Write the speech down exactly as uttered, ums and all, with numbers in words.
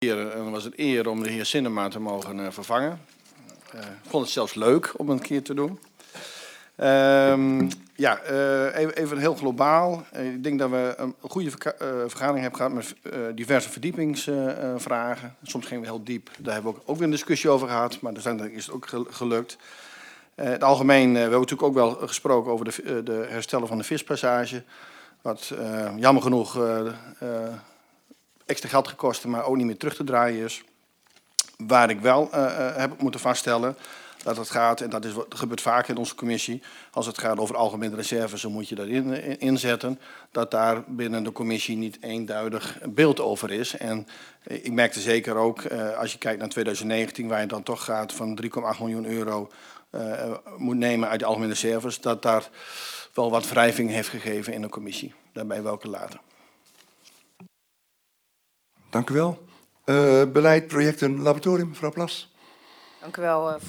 En het was een eer om de heer Sinnema te mogen uh, vervangen. Uh, ik vond het zelfs leuk om een keer te doen. Um, ja, uh, even, even heel globaal. Uh, ik denk dat we een goede verka- uh, vergadering hebben gehad met uh, diverse verdiepingsvragen. Uh, Soms gingen we heel diep. Daar hebben we ook, ook weer een discussie over gehad, maar uiteindelijk is het ook gelukt. Uh, in het algemeen, uh, we hebben natuurlijk ook wel gesproken over de, uh, de herstellen van de vispassage. Wat uh, jammer genoeg uh, uh, extra geld gekost, maar ook niet meer terug te draaien is. Waar ik wel uh, uh, heb moeten vaststellen dat het gaat, en dat is, gebeurt vaak in onze commissie, als het gaat over algemene reserves, dan moet je dat in, in, inzetten, dat daar binnen de commissie niet eenduidig beeld over is. En uh, ik merkte zeker ook, uh, als je kijkt naar twintig negentien, waar je dan toch gaat van drie komma acht miljoen euro uh, moet nemen uit de algemene reserves, dat daar wel wat wrijving heeft gegeven in de commissie. Daarbij welke later. Dank u wel. Uh, beleid, projecten, laboratorium, mevrouw Plas. Dank u wel, uh,